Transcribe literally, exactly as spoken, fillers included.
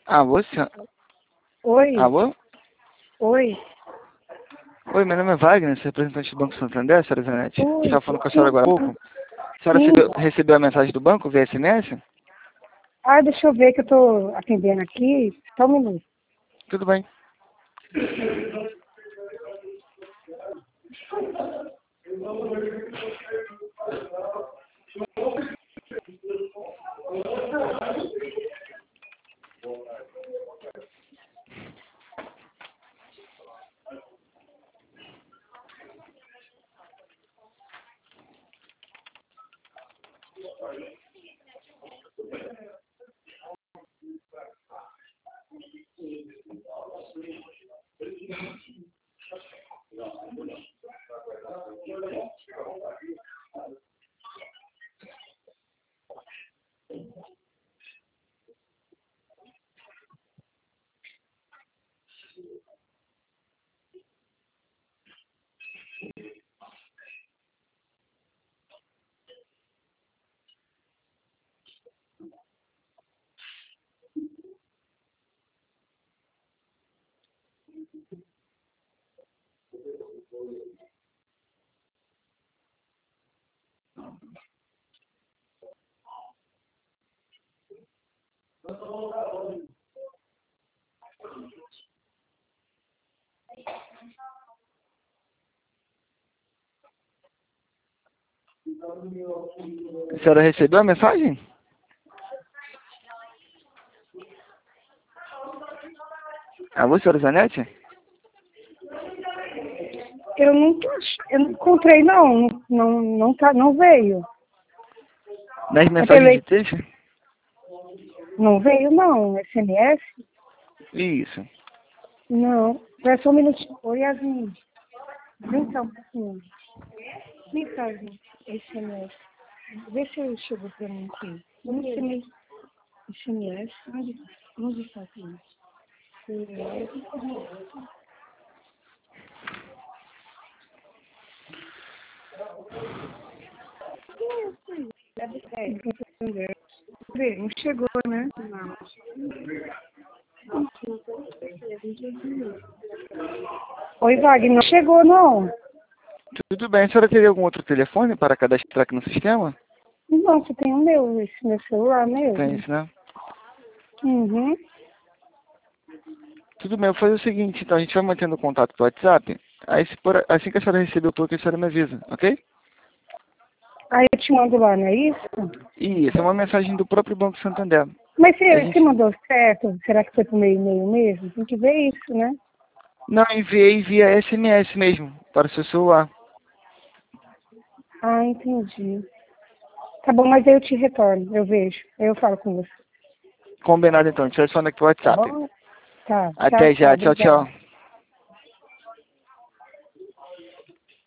Alô, senhor? Oi, Alô? oi. Oi, meu nome é Wagner, sou representante do Banco Santander, senhora Zanetti. Oi. Estava falando com a senhora agora há pouco. A senhora Sim. recebeu, recebeu a mensagem do banco via S M S? Ah, deixa eu ver que eu tô atendendo aqui. Só um minuto. Tudo bem. A senhora recebeu a mensagem? Alô, senhora Zanetti? Eu não, tô ach- eu não encontrei, não. Não, não, tá, não veio. Nas É mensagens de pelo- texto? Não veio, não. S M S? Isso. Não. Espera só um minutinho. Oi, Yasmin. Vem cá um pouquinho. Mensagem. S M S. Vê se chegou pra mim aqui. Vamos S M S. S M S. Onde, onde está aqui? S M S. É, não chegou, né? Não. Oi, Wagner, não chegou, não. Tudo bem. A senhora teria algum outro telefone para cadastrar aqui no sistema? Não, você tem o meu, esse meu celular mesmo. Tem isso, né? Uhum. Tudo bem, eu vou fazer o seguinte, então a gente vai mantendo contato pelo WhatsApp. Aí, se por, assim que a senhora receber o token, a senhora me avisa, ok? Aí eu te mando lá, não é isso? E essa é uma mensagem do próprio Banco Santander. Mas A você, você gente mandou certo? Será que foi pro meu e-mail mesmo? Tem que ver isso, né? não enviei via S M S mesmo, para o seu celular. Ah, entendi. Tá bom, mas aí eu te retorno, eu vejo. Aí eu falo com você. Combinado então, a gente vai só aqui no Tá WhatsApp. bom? Tá, tchau, Até tchau. já, tchau, Obrigada. tchau.